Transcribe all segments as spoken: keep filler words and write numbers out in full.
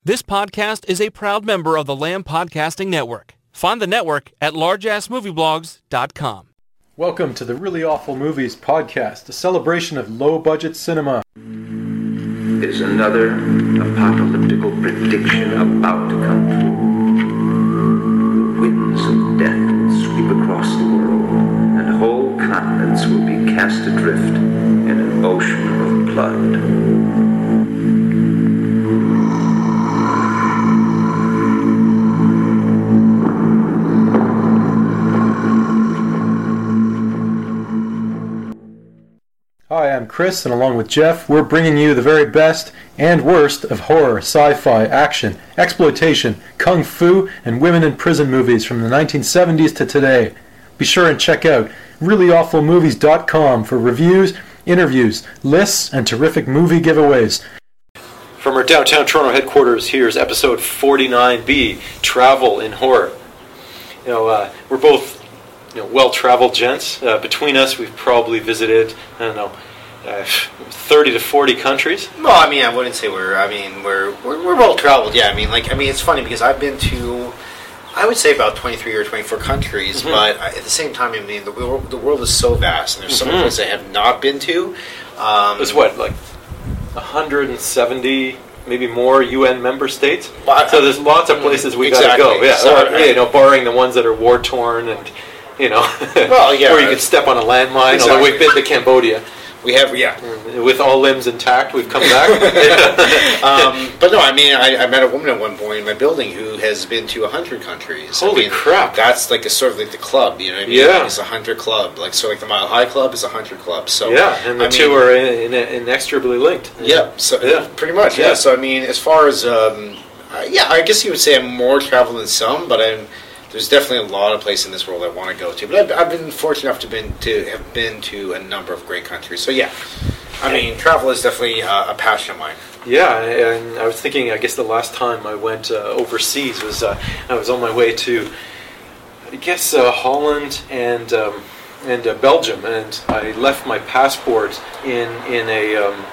This podcast is a proud member of the Lamb Podcasting Network. Find the network at large ass movie blogs dot com. Welcome to the Really Awful Movies podcast, a celebration of low-budget cinema. Is another apocalyptical prediction about to come true. The winds of death will sweep across the world, and whole continents will be cast adrift in an ocean of blood. Hi, I'm Chris, and along with Jeff, we're bringing you the very best and worst of horror, sci-fi, action, exploitation, kung fu, and women in prison movies from the nineteen seventies to today. Be sure and check out really awful movies dot com for reviews, interviews, lists, and terrific movie giveaways. From our downtown Toronto headquarters, here's episode forty-nine B, Travel in Horror. You know, uh, we're both You know, well-traveled gents. Uh, between us, we've probably visited, I don't know, uh, thirty to forty countries. Well, I mean, I wouldn't say we're, I mean, we're, we're, we're well-traveled, yeah. I mean, like, I mean, it's funny because I've been to, I would say about twenty-three or twenty-four countries, mm-hmm. but I, at the same time, I mean, the world, the world is so vast, and there's so many mm-hmm. places I have not been to. Um, it's what, like one hundred seventy, maybe more U N member states? Well, so there's lots of places we exactly. gotta go. Yeah, so, or, you know, barring the ones that are war-torn and... You know, well, yeah, where you could step on a landmine. Exactly. Although we've been to Cambodia, we have, yeah, with all limbs intact, we've come back. um, but no, I mean, I, I met a woman at one point in my building who has been to a hundred countries. Holy I mean, crap! That's like a sort of like the club, you know what I mean? Yeah, it's a hundred club. Like so, like the Mile High Club is a hundred club. So yeah, and the I two mean, are in, in, inextricably linked. Yeah, so yeah, pretty much. Yeah. yeah. So I mean, as far as um, uh, yeah, I guess you would say I'm more traveled than some, but I'm. There's definitely a lot of places in this world I want to go to, but I've, I've been fortunate enough to been to have been to a number of great countries. So yeah, I mean, travel is definitely uh, a passion of mine. Yeah, and I was thinking, I guess the last time I went uh, overseas was uh, I was on my way to, I guess uh, Holland and um, and uh, Belgium, and I left my passport in in a. Um,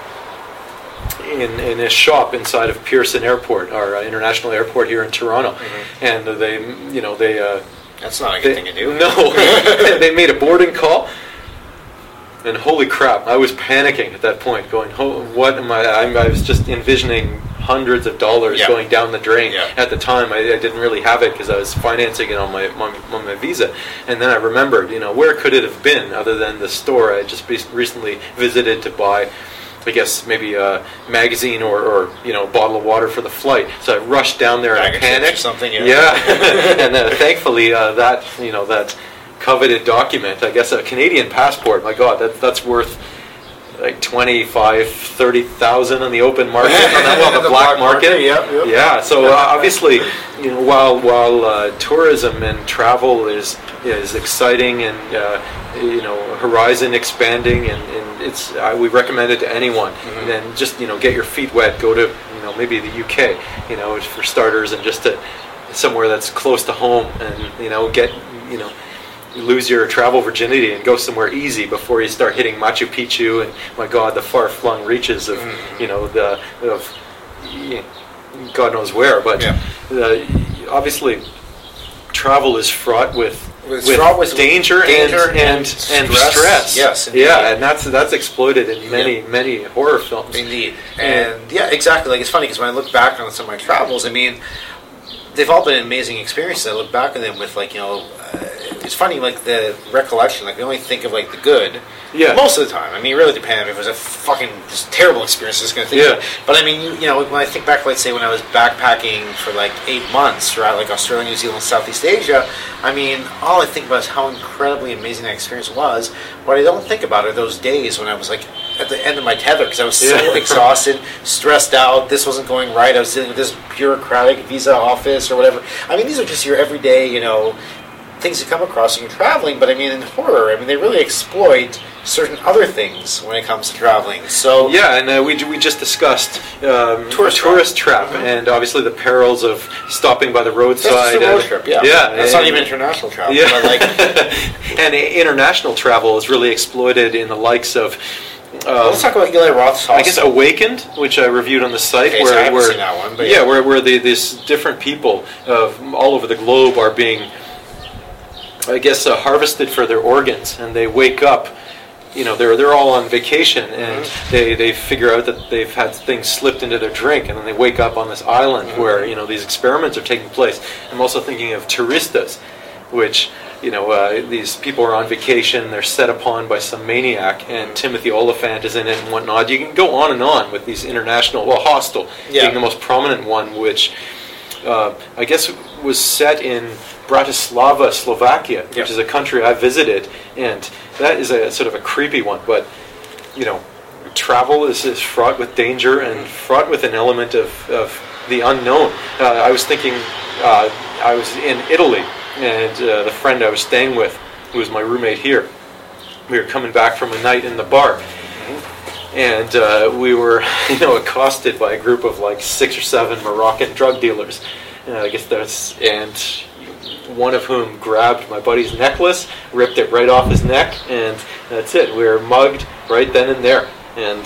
In, in a shop inside of Pearson Airport, our uh, international airport here in Toronto, mm-hmm. and uh, they, you know, they. Uh, That's not a good they, thing to do. No, they made a boarding call, and holy crap, I was panicking at that point. Going, oh, what am I? I'm, I was just envisioning hundreds of dollars yeah. going down the drain. Yeah. At the time, I, I didn't really have it because I was financing it on my, my on my visa, and then I remembered, you know, where could it have been other than the store I just recently visited to buy. I guess maybe a magazine or, or you know a bottle of water for the flight. So I rushed down there in a panic. Or something, yeah. yeah. and uh, thankfully uh, that you know that coveted document, I guess a Canadian passport. My God, that that's worth like twenty-five, thirty thousand on the open market, on the, well, the, the black, black market. market. Yep, yep. Yeah. So uh, obviously, you know, while while uh, tourism and travel is is exciting and uh, you know horizon expanding and, and it's uh, we recommend it to anyone. Mm-hmm. And then just you know get your feet wet, go to you know maybe the U K, you know for starters, and just to somewhere that's close to home, and you know get you know. lose your travel virginity and go somewhere easy before you start hitting Machu Picchu and my God, the far-flung reaches of you know the of God knows where. But yeah. uh, obviously, travel is fraught with with, with, fraught with danger, danger and and, and stress. stress. Yes, indeed. Yeah, and that's that's exploited in many yeah. many horror films. Indeed, and, and yeah, exactly. Like it's funny because when I look back on some of my travels, I mean, they've all been amazing experiences. I look back on them with like you know. Uh, it's funny, like the recollection, like we only think of like the good, yeah. Most of the time. I mean, it really depends. If it was a fucking just terrible experience, I'm just gonna think. Yeah. Of it. But I mean, you, you know, when I think back, let's say when I was backpacking for like eight months throughout like Australia, New Zealand, Southeast Asia. I mean, all I think about is how incredibly amazing that experience was. What I don't think about are those days when I was like at the end of my tether because I was so yeah. exhausted, stressed out. This wasn't going right. I was dealing with this bureaucratic visa office or whatever. I mean, these are just your everyday, you know. Things you come across when you're traveling, but I mean in horror, I mean they really exploit certain other things when it comes to traveling. So yeah, and uh, we we just discussed um, tourist, tourist trap, trap. Mm-hmm. and obviously the perils of stopping by the roadside. That's just a road trip, yeah. Yeah, that's and, not even international travel. Yeah, but like and international travel is really exploited in the likes of. Um, Let's talk about Eli Roth's I guess Awakened, which I reviewed on the site, Okay, where, so I haven't where seen that one, but yeah, yeah. where where the, these different people of all over the globe are being, I guess, uh, harvested for their organs, and they wake up. You know, they're they're all on vacation, and Mm-hmm. they, they figure out that they've had things slipped into their drink, and then they wake up on this island Mm-hmm. where, you know, these experiments are taking place. I'm also thinking of Touristas, which, you know, uh, these people are on vacation, they're set upon by some maniac, and Timothy Oliphant is in it and whatnot. You can go on and on with these international, well, Hostel Yeah. being the most prominent one, which uh, I guess was set in Bratislava, Slovakia, which Yeah. is a country I visited, and that is a sort of a creepy one. But, you know, travel is, is fraught with danger and fraught with an element of, of the unknown. Uh, I was thinking, uh, I was in Italy, and uh, the friend I was staying with, who was my roommate here, we were coming back from a night in the bar, and uh, we were, you know, accosted by a group of like six or seven Moroccan drug dealers. Uh, I guess that's, and one of whom grabbed my buddy's necklace, ripped it right off his neck, and that's it. We were mugged right then and there. And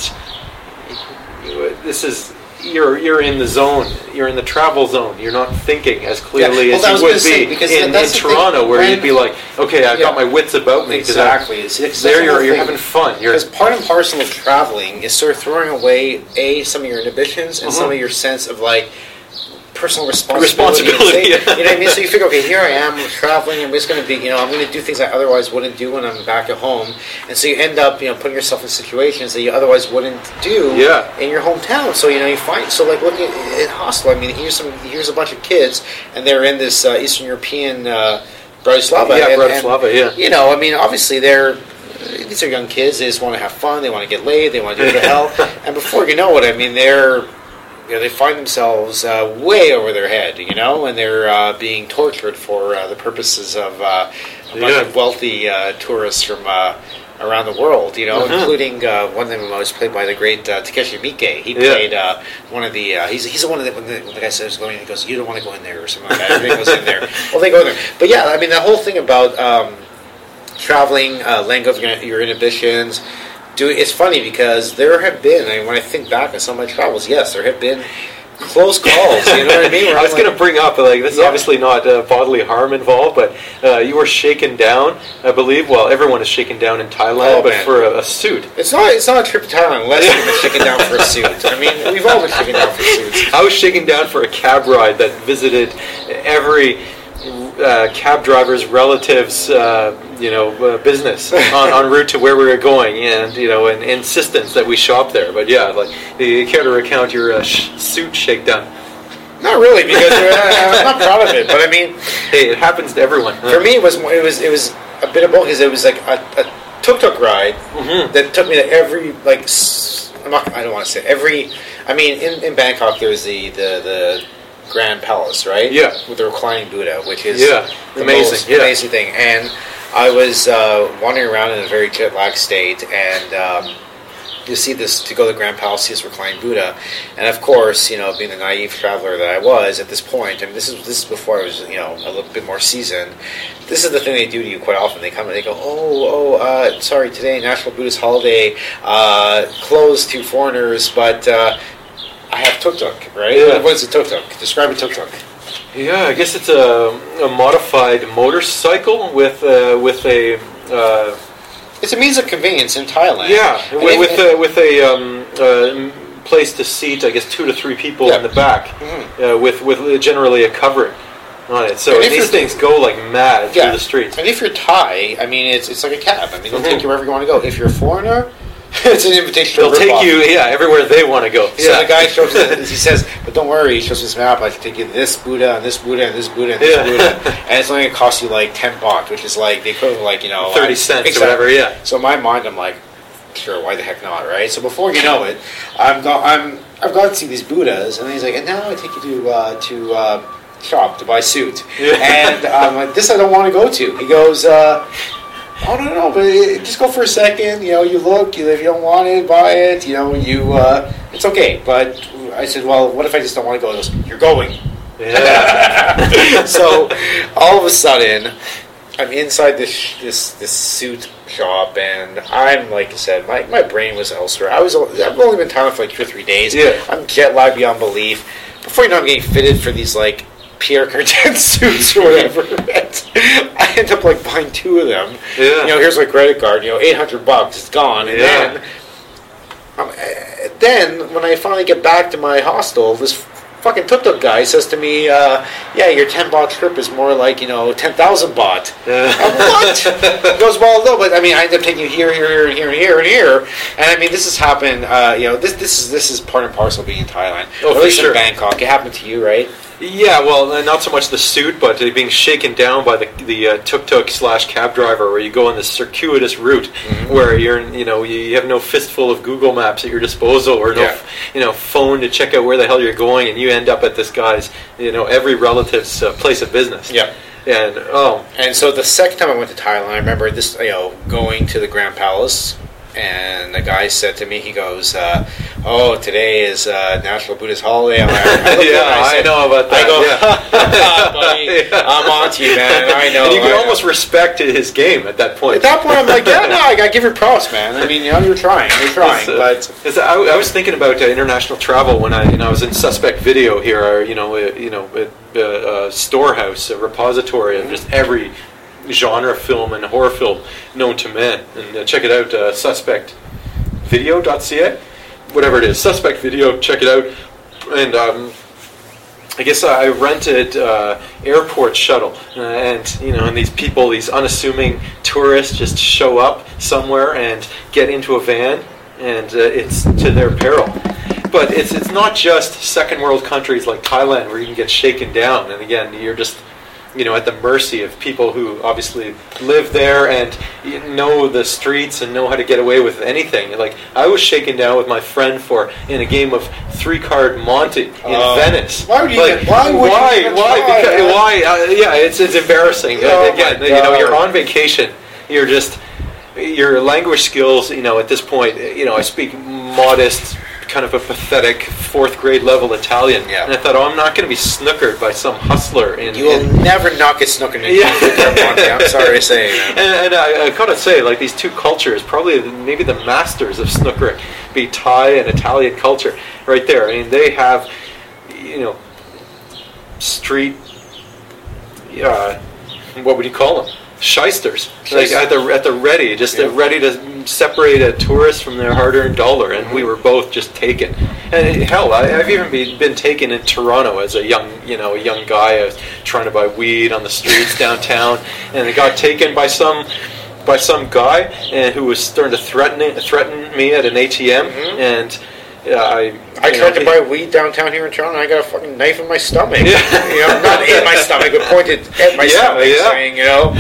this is, you're you're in the zone. You're in the travel zone. You're not thinking as clearly Yeah. Well, as I was you would gonna say, be because in, in that's the thing. Toronto, where When- you'd be like, okay, I've Yeah. got my wits about me. 'cause I- Exactly. It's, it's there that's the you're whole you're thing. having fun. You're Because part and parcel of traveling is sort of throwing away a some of your inhibitions and some Mhm. of your sense of like personal responsibility. Responsibility, and say- yeah. You know what I mean? So you figure, okay, here I am traveling. I'm just going to be, you know, I'm going to do things I otherwise wouldn't do when I'm back at home. And so you end up, you know, putting yourself in situations that you otherwise wouldn't do Yeah. in your hometown. So you know, you find so like look at, at Hostel. I mean, here's some here's a bunch of kids, and they're in this uh, Eastern European uh, Bratislava. Yeah, and, Bratislava, and, yeah. You know, I mean, obviously they're. These are young kids. They just want to have fun. They want to get laid. They want to do the hell. And before you know it, I mean, they're you know, they find themselves uh, way over their head. You know, and they're uh, being tortured for uh, the purposes of uh, a bunch Yeah. of wealthy uh, tourists from uh, around the world. You know, Uh-huh. including uh, one of them was played by the great uh, Takeshi Miike. He Yeah. played uh, one of the. Uh, he's he's the one of the when, the when the guy says going, he goes, "You don't want to go in there" or something like that. Everybody goes in there. Well, they go in there. But yeah, I mean, the whole thing about. Um, traveling, uh, letting go of your, your inhibitions. Do it's funny because there have been. I mean, when I think back on some of my travels, yes, there have been close calls. You know what I mean? Where I I'm was like- going to bring up, like, this is Yeah. obviously not uh, bodily harm involved, but uh, you were shaken down, I believe. Well, everyone is shaken down in Thailand, Oh, but man. for a, a suit. It's not. It's not a trip to Thailand unless you've been shaken down for a suit. I mean, we've all been shaken down for suits. I was shaken down for a cab ride that visited every uh, cab driver's relative's, uh, you know, uh, business on, en route to where we were going, and you know, an insistence that we shop there. But yeah, like, you care to recount your uh, sh- suit shakedown? Not really, because uh, I'm not proud of it. But I mean, Hey, it happens to everyone. for me, it was more- it was it was a bit of both because it was like a, a tuk-tuk ride Mhm. that took me to every like s- I'm not, I don't want to say every. I mean, in, in Bangkok, there's the, the the Grand Palace, right? Yeah. with the reclining Buddha, which is Yeah, the amazing, most yeah. amazing thing. And I was uh, wandering around in a very jet lag state, and um, you see this to go to the Grand Palace, see this reclining Buddha, and of course, you know, being the naive traveler that I was at this point, I mean, this is this is before I was, you know, a little bit more seasoned. This is the thing they do to you quite often. They come and they go, oh, oh, uh, sorry, today National Buddhist holiday, uh, closed to foreigners, but uh, I have tuk-tuk, right? Yeah. What is a tuk-tuk? Describe a tuk-tuk. Yeah, I guess it's a, a modified motorcycle with uh, with a uh, It's a means of convenience in Thailand. yeah And with it- with a, with a um, uh, place to seat, I guess, two to three people Yeah. in the back, Mhm. uh, with with generally a covering on it. So And if these you're- things go like mad Yeah. through the streets. And if you're Thai, I mean, it's it's like a cab. I mean, they'll Mhm. take you wherever you want to go. If you're a foreigner, it's an invitation. They'll to a take rip-off. you, yeah, everywhere they want to go. So yeah. the guy shows us, he says, but don't worry, he shows this map, I can take you to this Buddha, and this Buddha, and this Buddha, and this Yeah. Buddha. And it's only going to cost you like ten baht, which is like the equivalent of like, you know... thirty I- cents exactly. or whatever. Yeah. So in my mind, I'm like, sure, why the heck not, right? So before you know it, I'm go- I'm, I've gone to see these Buddhas, and he's like, and now I take you to, uh, to uh, shop to buy suit. Yeah. And I'm like, this I don't want to go to. He goes, uh... Oh no, no, no! But it, just go for a second. You know, you look. You, if you don't want it, buy it. You know, you. Uh, it's okay. But I said, well, what if I just don't want to go? He goes, you're going. Yeah. So all of a sudden, I'm inside this this this suit shop, and I'm like I said, my, my brain was elsewhere. I was I've only been in Thailand for like two or three days. Yeah. I'm jet lagged beyond belief. Before you know, I'm getting fitted for these like Pierre Cardin suits or whatever. I end up like buying two of them. Yeah. You know, here's my credit card. You know, eight hundred bucks. It's gone. And Yeah. then, um, uh, then when I finally get back to my hostel, this fucking tuk-tuk guy says to me, uh, yeah, your ten baht trip is more like, you know, ten thousand baht. Yeah. I'm, what? He goes, well, no, but I mean, I end up taking you here, here, here, and here, and here, and here. And I mean, this has happened, uh, you know, this this is this is part and parcel of being in Thailand. Oh, or at for least sure. in Bangkok. It happened to you, right? Yeah, well, uh, not so much the suit, but uh, being shaken down by the the uh, tuk-tuk slash cab driver, where you go on this circuitous route, Mm-hmm. where you're, you know, you have no fistful of Google Maps at your disposal, or no, Yeah. you know, phone to check out where the hell you're going, and you end up at this guy's, you know, every relative's uh, place of business. Yeah. And oh, And so the second time I went to Thailand, I remember this, you know, going to the Grand Palace, and the guy said to me, he goes, uh, "Oh, today is uh, National Buddhist holiday." I'm like, I looked at him yeah, and I, said- know about that. I go, yeah. buddy, Yeah. I'm on to you, man. I know. And you I can know. almost respect his game at that point. At that point, I'm like, yeah, no, I gotta give you props, man. I mean, you know, you're trying, you're trying, It's, uh, but it's- I, I was thinking about uh, international travel when I, you know, I was in Suspect Video here, or, you know, uh, you know, a, a, a storehouse, a repository of just every genre film and horror film known to man. And uh, check it out, uh, suspect video dot c a, whatever it is, Suspect Video. Check it out. And um, I guess I rented uh, airport shuttle, uh, and you know, and these people, these unassuming tourists, just show up somewhere and get into a van, and uh, it's to their peril. But it's it's not just second world countries like Thailand where you can get shaken down, and again, you're just, you know, at the mercy of people who obviously live there and know the streets and know how to get away with anything. Like, I was shaken down with my friend for in a game of three card Monte in Oh. Venice. Why would you Like, even- why would you why? even why? try, Because, man? why? Uh, yeah, it's it's embarrassing. Oh, Uh, Again, my you know, God. you're on vacation. You're just your language skills. You know, at this point, you know, I speak modest, kind of a pathetic fourth grade level Italian. Yeah. And I thought, oh, I'm not going to be snookered by some hustler in. you will in, never not get snookered in Yeah. yeah. I'm sorry to say, man. And, and I, I gotta say, like, these two cultures, probably maybe the masters of snookering, be Thai and Italian culture, right there. I mean, they have, you know, street, uh, what would you call them? Shysters, like at the at the ready, just Yeah. ready to separate a tourist from their hard-earned dollar, and we were both just taken. And hell, I, I've even been, been taken in Toronto as a young, you know, a young guy. I was trying to buy weed on the streets downtown, and I got taken by some by some guy and who was starting to threaten it, threaten me at an A T M, and uh, I. I you tried know, to buy weed downtown here in Toronto, and I got a fucking knife in my stomach. Yeah. You know, not in my stomach, but pointed at my Yeah, stomach, yeah. saying, you know,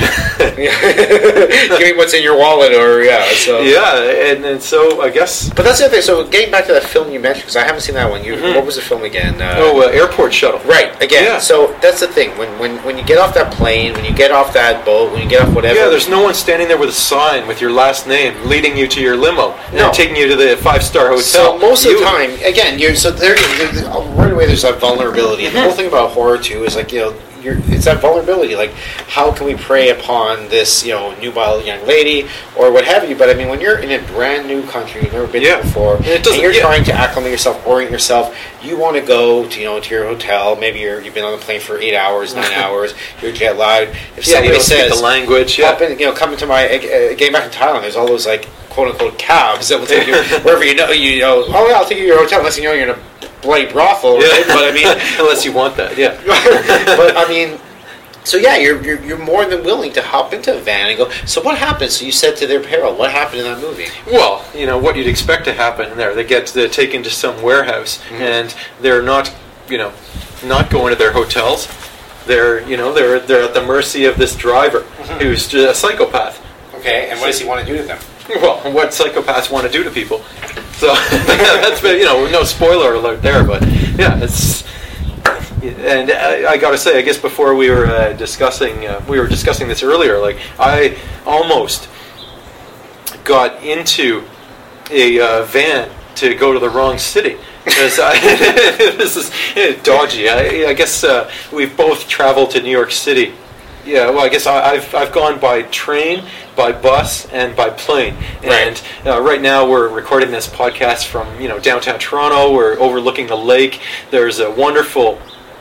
give me what's in your wallet, or yeah. So Yeah, and, and so I guess. But that's the other thing. So getting back to that film you mentioned, because I haven't seen that one. You, what was the film again? Uh, Oh, uh, airport shuttle. Right, again. Yeah. So that's the thing. When, when when you get off that plane, when you get off that boat, when you get off whatever. Yeah, there's no one standing there with a sign with your last name leading you to your limo and No. taking you to the five-star hotel. So most of You- the time, again, you're so there. there- Right away, there's that vulnerability, and the whole thing about horror too is like, you know, you're, it's that vulnerability. Like, how can we prey upon this, you know, nubile young lady or what have you? But I mean, when you're in a brand new country, you've never been Yeah. there before, And it and doesn't- you're yeah. trying to acclimate yourself, orient yourself. You want to go to, you know, to your hotel. Maybe you're you've been on the plane for eight hours, nine hours. You're jet lagged. If Yeah, you somebody don't speak says the language. Yeah. Pop in, you know, come into my uh, game back in Thailand. There's all those like quote unquote cabs that will take you wherever you know. You know, oh yeah, I'll take you to your hotel unless you know you're in a bloody brothel. Yeah. Right? But I mean, unless you want that, yeah. but I mean, so yeah, you're, you're you're more than willing to hop into a van and go. So what happened? So you said to their peril. What happened in that movie? Well, you know what you'd expect to happen in there. They get they're taken to some warehouse, and they're not, you know, not going to their hotels. They're, you know, they're they're at the mercy of this driver who's just a psychopath. Okay, and what does he want to do to them? Well, what psychopaths want to do to people. So that's been, you know, no spoiler alert there, but yeah, it's. And I, I got to say, I guess before we were uh, discussing, uh, we were discussing this earlier. Like, I almost got into a uh, van to go to the wrong city because I, this is eh, dodgy. I, I guess uh, we've both traveled to New York City Yeah, well, I guess I, I've I've gone by train, by bus, and by plane. And uh, right now we're recording this podcast from you know downtown Toronto. We're overlooking the lake. There's a wonderful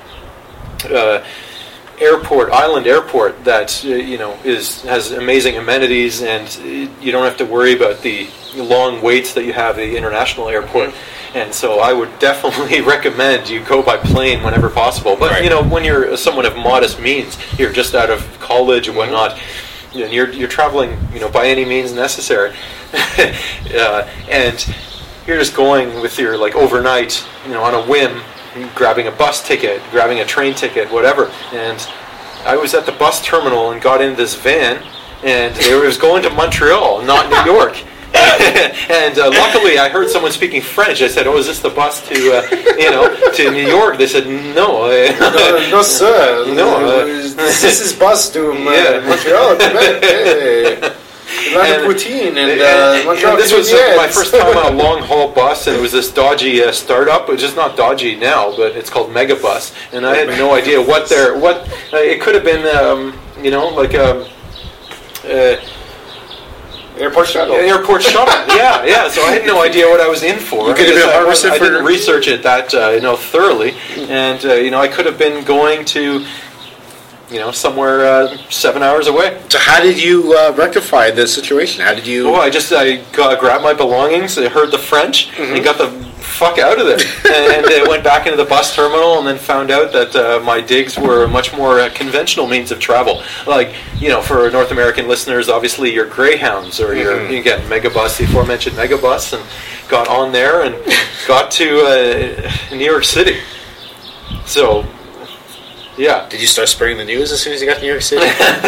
uh, airport, island airport that uh, you know is has amazing amenities, and you don't have to worry about the long waits that you have at the international airport. Mm-hmm. And so I would definitely recommend you go by plane whenever possible. But, right. you know, when you're someone of modest means, you're just out of college and whatnot, you know, you're, you're traveling, you know, by any means necessary. uh, and you're just going with your, like, overnight, you know, on a whim, grabbing a bus ticket, grabbing a train ticket, whatever. And I was at the bus terminal and got in this van, and it was going to Montreal, not New York. and uh, luckily, I heard someone speaking French. I said, "Oh, is this the bus to, uh, you know, to New York?" They said, "No, no, no, sir. No, uh, this is bus to uh, yeah. Montreal, Quebec. Hey. And, poutine and, uh, and, and this was uh, my first time on a long haul bus, and it was this dodgy uh, startup, which is not dodgy now, but it's called Megabus, and I had no idea what their what uh, it could have been, um, you know, like a. Uh, Airport shuttle. Airport shuttle. Yeah, yeah. So I had no idea what I was in for. You could have been a harvester I, I for... didn't research it that uh, you know thoroughly, and uh, you know I could have been going to, you know, somewhere uh, seven hours away. So how did you uh, rectify the situation? How did you? Oh, I just I got, grabbed my belongings. I heard the French mm-hmm. and got the fuck out of there, and uh, went back into the bus terminal, and then found out that uh, my digs were a much more uh, conventional means of travel. Like, you know, for North American listeners, obviously your Greyhounds or your mm-hmm. again Megabus, the aforementioned Megabus, and got on there and got to uh, New York City. So. Yeah. Did you start spreading the news as soon as you got to New York City?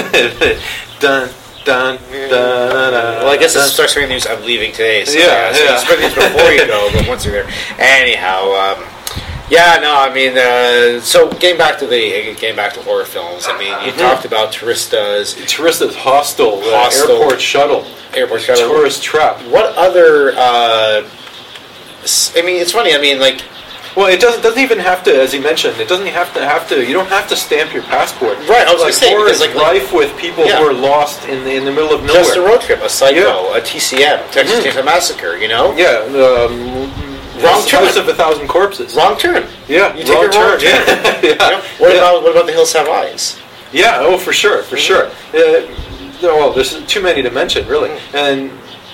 dun, dun, dun, dun, well, I guess it's start spreading the news. I'm leaving today. So yeah, yeah. So yeah. you spread the news before you go, but once you're there. Anyhow, um, yeah, no, I mean, uh, so getting back to the getting back to horror films. I mean, you mm-hmm. talked about Tourista's Tourista's Hostel, Hostel uh, airport shuttle, airport shuttle, tourist trap. What other? Uh, I mean, it's funny. I mean, like. Well, it doesn't doesn't even have to, as you mentioned, it doesn't have to have to. You don't have to stamp your passport. Right, I was like, going to say horror because is like rife with people yeah. who are lost in the in the middle of nowhere. Just a road trip, a Psycho, yeah. a T C M, Texas Chainsaw mm-hmm. Massacre. You know? Yeah. Um, wrong turn. House of a Thousand Corpses. Wrong turn. Yeah. You take wrong a wrong turn. turn. Yeah. yeah. You know? What yeah. about what about The Hills Have Eyes? Yeah. Oh, for sure, for mm-hmm. sure. Uh, well, there's too many to mention, really, mm-hmm. and.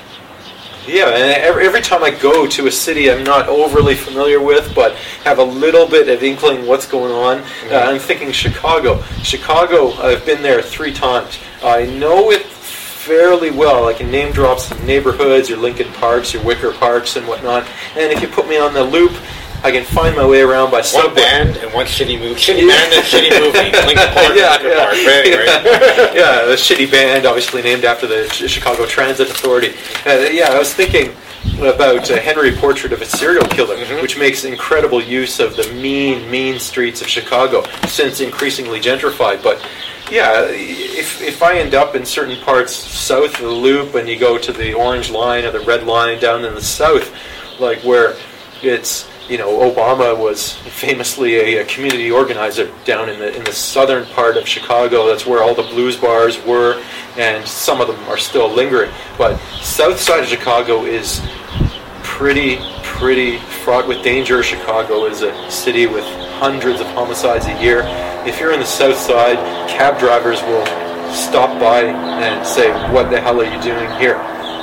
Yeah, and every, every time I go to a city I'm not overly familiar with, but have a little bit of inkling what's going on, mm-hmm. uh, I'm thinking Chicago. Chicago, I've been there three times. I know it fairly well. I can name drop some neighborhoods, your Lincoln Parks, your Wicker Parks, and whatnot. And if you put me on the loop, I can find my way around by one subway. One band and one shitty movie. Shitty yeah. band and shitty movie. Lincoln Park yeah, and Wicker yeah. Park. Right, yeah. right. yeah, the shitty band, obviously named after the Chicago Transit Authority. Uh, yeah, I was thinking about uh, Henry Portrait of a Serial Killer, mm-hmm. which makes incredible use of the mean, mean streets of Chicago, since increasingly gentrified. But yeah, if if I end up in certain parts south of the Loop and you go to the Orange Line or the Red Line down in the south, like where it's, you know, Obama was famously a, a community organizer down in the in the southern part of Chicago. That's where all the blues bars were, and some of them are still lingering. But south side of Chicago is pretty, pretty fraught with danger. Chicago is a city with hundreds of homicides a year. If you're in the south side, cab drivers will stop by and say, "What the hell are you doing here?"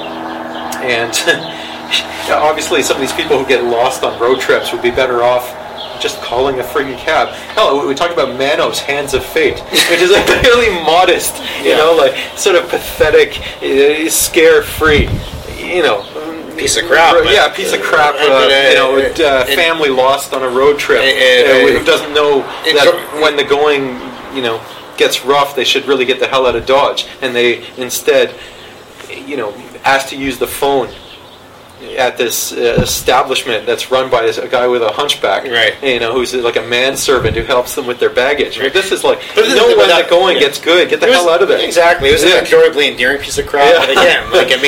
And obviously, some of these people who get lost on road trips would be better off just calling a friggin' cab. Hell, we talked about Manos, Hands of Fate, which is like really modest, you yeah. know, like sort of pathetic, uh, scare-free, you know. Piece of crap. Uh, yeah, piece of crap, uh, uh, you know, uh, family lost on a road trip, uh, uh, who doesn't know that when the going, you know, gets rough, they should really get the hell out of Dodge, and they instead, you know, ask to use the phone at this uh, establishment that's run by this, a guy with a hunchback, right? You know, who's like a manservant who helps them with their baggage. Right? This is like, but no when the going yeah. gets good, get the was, hell out of it. Exactly, it was yeah. an enjoyably endearing piece of crap. Yeah. But again, like I mean,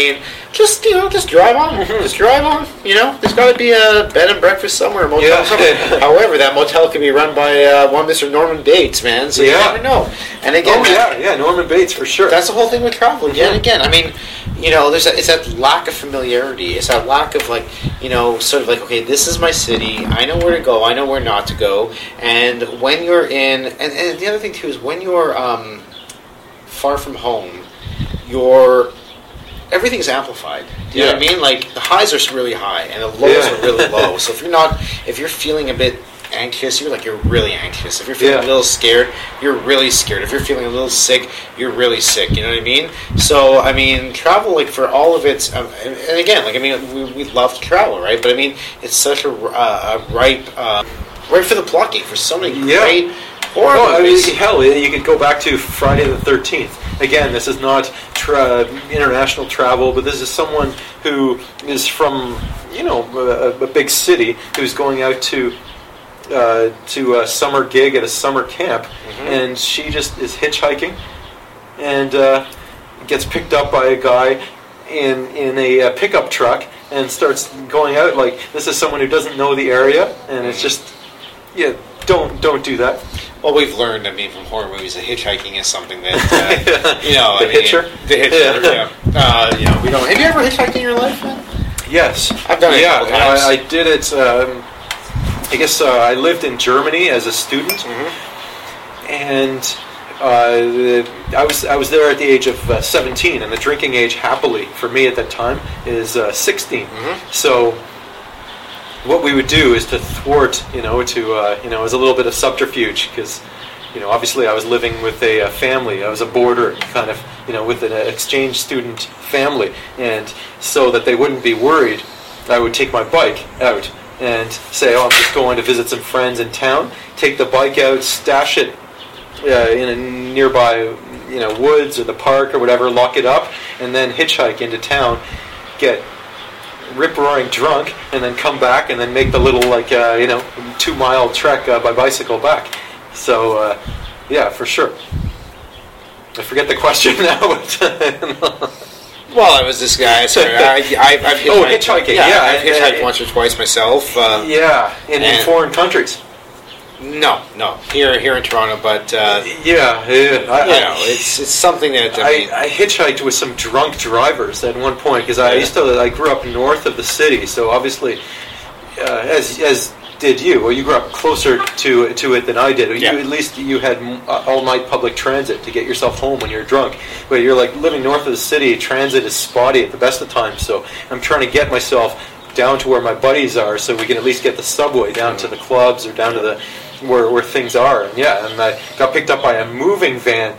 just you know, just drive on, just drive on. You know, there's got to be a bed and breakfast somewhere, a motel Yeah. somewhere. However, that motel could be run by uh, one Mister Norman Bates, man. So you Yeah. never know. And again, Oh yeah, yeah, Norman Bates for sure. that's the whole thing with travel. Again, and again, I mean, you know, there's a, it's that lack of familiarity. It's that lack of like, you know, sort of like, okay, this is my city. I know where to go. I know where not to go. And when you're in, and, and the other thing too is when you're um, far from home, you're everything's amplified. Do you know what I Yeah. mean? Like the highs are really high and the lows Yeah. are really low. So if you're not, if you're feeling a bit anxious, you're like you're really anxious. If you're feeling Yeah. a little scared, you're really scared. If you're feeling a little sick, you're really sick. You know what I mean? So I mean, travel like for all of its, um, and, and again, like I mean, we, we love to travel, right? But I mean, it's such a, uh, a ripe, uh, ripe for the plucking for so many Yeah. great horror Oh, I mean, movies. hell, you could go back to Friday the thirteenth. Again, this is not tra- international travel, but this is someone who is from, you know, a, a big city who's going out to uh, to a summer gig at a summer camp, and she just is hitchhiking and uh, gets picked up by a guy in in a, uh pickup truck and starts going out. Like, this is someone who doesn't know the area, and it's just, yeah, don't don't do that. Well, we've learned, I mean, from horror movies that hitchhiking is something that, uh, you know, The I mean, hitcher? The hitcher, yeah. Uh, you know, we don't. Have you ever hitchhiked in your life, man? Yes, I've done it a Yeah, couple times. I, I did it. Um, I guess uh, I lived in Germany as a student, Mm-hmm. and uh, I was I was there at the age of uh, seventeen, and the drinking age, happily for me at that time, is uh, sixteen. Mm-hmm. So what we would do is to thwart, you know, to uh, you know, as a little bit of subterfuge, because, you know, obviously I was living with a, uh family. I was a boarder, kind of, you know, with an exchange student family, and so that they wouldn't be worried, I would take my bike out and say, oh, I'm just going to visit some friends in town. Take the bike out, stash it uh, in a nearby, you know, woods or the park or whatever, lock it up, and then hitchhike into town, get rip-roaring drunk, and then come back and then make the little, like, uh, you know, two-mile trek uh, by bicycle back. So, uh, yeah, for sure. I forget the question now. Well, I was this guy. Sorry, I, I, I've hitchhiked. Oh, hitchhiking, yeah, I've hitchhiked uh, once or twice myself. Uh, yeah, in, in And- foreign countries. No, no, here, here in Toronto, but uh, Yeah, yeah. I, you know, it's it's something that I, I, mean, I hitchhiked with some drunk drivers at one point, because I Yeah. used to. I grew up north of the city, so obviously, uh, as as did you. Well, you grew up closer to to it than I did. You, Yeah. At least you had all night public transit to get yourself home when you're drunk. But you're like living north of the city. Transit is spotty at the best of times, so I'm trying to get myself down to where my buddies are, so we can at least get the subway down to the clubs or down to the where where things are. And yeah, and I got picked up by a moving van.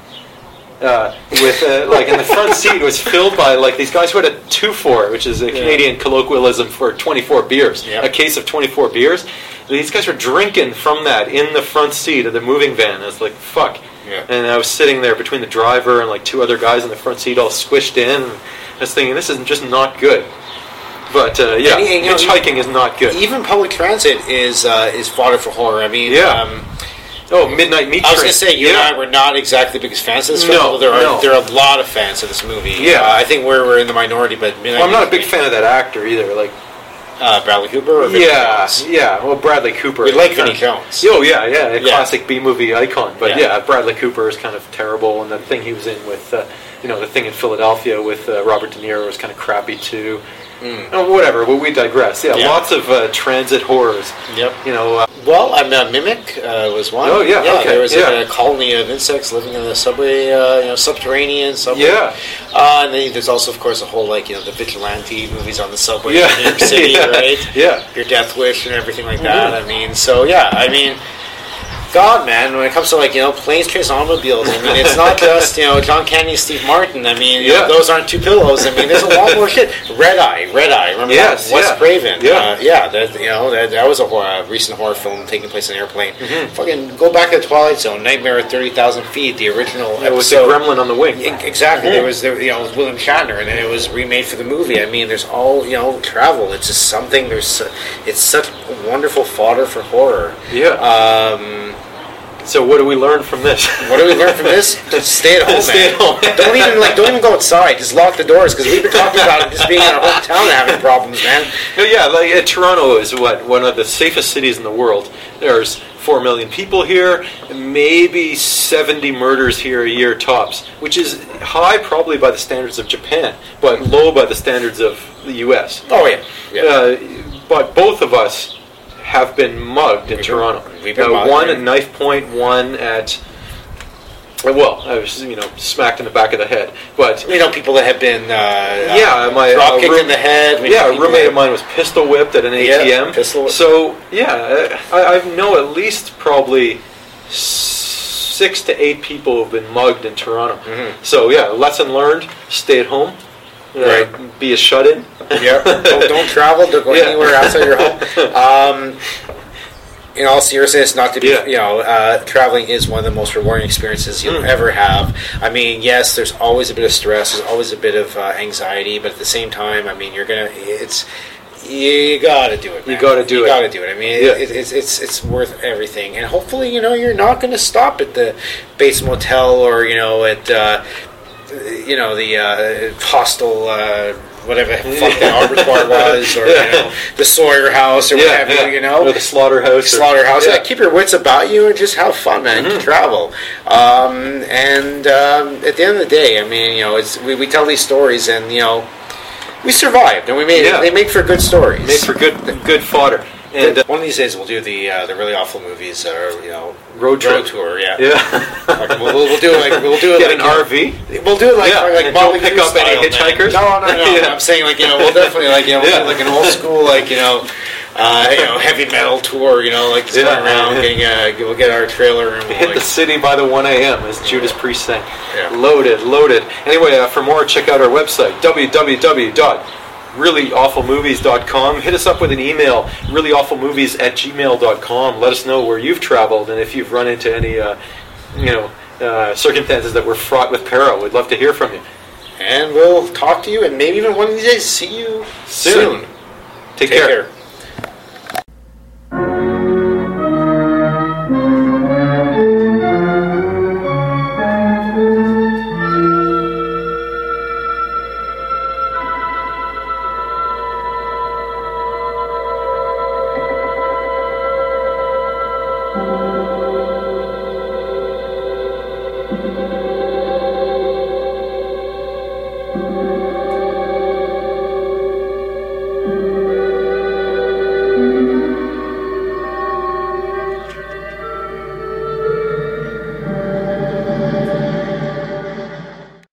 Uh, with uh, like in the front seat was filled by like these guys who had a two four, which is a Canadian colloquialism for twenty-four beers, Yep. a case of twenty-four beers. These guys were drinking from that in the front seat of the moving van. I was like, fuck. Yeah. And I was sitting there between the driver and like two other guys in the front seat, all squished in. And I was thinking, this is just not good. But uh, yeah, And, you know, hitchhiking is not good. even public transit is uh, is fodder for horror. I mean, Yeah. um, Oh, Midnight Meat I was Train. going to say, you yeah. and I were not exactly the biggest fans of this film, No, although there are, no. there are a lot of fans of this movie. Yeah. Uh, I think we're, we're in the minority, but... Well, I'm not a big fan of that actor either. Like, Uh, Bradley Cooper or Vinnie yeah, Jones? yeah. Well, Bradley Cooper. We like is Vinnie kind of- Jones. Oh yeah, yeah, a Yeah. classic B movie icon. But Yeah. yeah. Bradley Cooper is kind of terrible, and the thing he was in with, uh, you know, the thing in Philadelphia with uh, Robert De Niro was kind of crappy too. Oh, whatever. But we digress. Yeah, Yeah. lots of uh, transit horrors. Yep. You know. Uh, Well, I mean, uh, Mimic uh, was one. Oh, yeah, okay, There was yeah. a, a colony of insects living in the subway, uh, you know, subterranean subway. Yeah. Uh, and then there's also, of course, a whole, like, you know, the vigilante movies on the subway Yeah. in New York City, Yeah. right? Yeah. Your Death Wish and everything like that. Mhm. I mean, so, yeah, I mean... God, man, when it comes to, like, you know, planes, trains, automobiles, I mean, it's not just, you know, John Candy, Steve Martin. I mean, you Yeah. know, those aren't two pillows. I mean, there's a lot more shit. Red Eye, Red Eye, remember Yes, that? Wes yeah. Craven. Yeah. Uh, yeah, that, you know, that, that was a horror, uh, recent horror film taking place in an airplane. Mm-hmm. Fucking go back to the Twilight Zone, Nightmare at thirty thousand feet, the original it was the episode. gremlin on the wing. E- Exactly. Mhm. There was, there, you know, it was William Shatner, and then it was remade for the movie. I mean, there's all, you know, travel. It's just something. There's, su- it's such wonderful fodder for horror. Yeah. Um, So what do we learn from this? What do we learn from this? Just stay at home, Stay man. at home. Don't even like. Don't even go outside. Just lock the doors because we've been talking about it just being in our hometown and having problems, man. No, yeah, like uh, Toronto is what one of the safest cities in the world. There's four million people here, maybe seventy murders here a year tops, which is high probably by the standards of Japan, but low by the standards of the U S. Oh yeah, yeah. Uh, but both of us have been mugged in We've Toronto. Been, we've been uh, mugged, one right? at knife point, one at. Well, I was, you know, smacked in the back of the head, but We know people that have been uh, yeah, uh, my drop uh, kicked room- in the head. We yeah, know a people roommate that- of mine was pistol whipped at an Yeah, A T M. pistol whip. So yeah, I, I know at least probably six to eight people who've been mugged in Toronto. Mhm. So yeah, lesson learned: stay at home, uh, Right. be a shut-in. Yeah, don't, don't travel. Don't go Yeah. anywhere outside your home. Um, in all seriousness, not to be, Yeah. you know, uh, traveling is one of the most rewarding experiences you'll Mm. ever have. I mean, yes, there's always a bit of stress, there's always a bit of uh, anxiety, but at the same time, I mean, you're gonna, it's, you gotta do it. You man. gotta do you it. gotta do it. I mean, Yeah. it, it's it's it's worth everything, and hopefully, you know, you're not gonna stop at the Bates Motel or you know at. Uh, you know, the uh, hostel, uh, whatever the fuck the abattoir was, or, Yeah. you know, the Sawyer House, or Yeah, whatever, yeah. you know. Or the slaughterhouse. or- Slaughterhouse. Yeah. Yeah. Keep your wits about you and just have fun, man. Mhm. Travel. Um, and um, at the end of the day, I mean, you know, it's, we, we tell these stories and, you know, we survived and we made Yeah. they make for good stories. Make for good good fodder. And uh, One of these days we'll do the uh, the really awful movies that are, you know, road trip. tour, yeah. Yeah. Like, we'll, we'll, we'll do it like we'll do it Get like an you know, R V. We'll do it like, Yeah, like and Motley don't pick Crue up any style, man. hitchhikers? No, no, no. Yeah. I'm saying like you know we'll definitely like you know we'll Yeah. do like an old school like you know uh, you know heavy metal tour. You know like just Yeah, going around yeah. getting uh, we'll get our trailer and we'll Hit like, the city by the one a.m. as Judas Priest sang. Yeah. Loaded, loaded. Anyway, uh, for more, check out our website, w w w dot really awful movies dot com. Hit us up with an email, really awful movies at gmail dot com. Let us know where you've traveled and if you've run into any, uh, you know, uh, circumstances that were fraught with peril. We'd love to hear from you. and we'll talk to you and maybe even one of these days see you Soon. soon. Take, Take care. care. Thank you.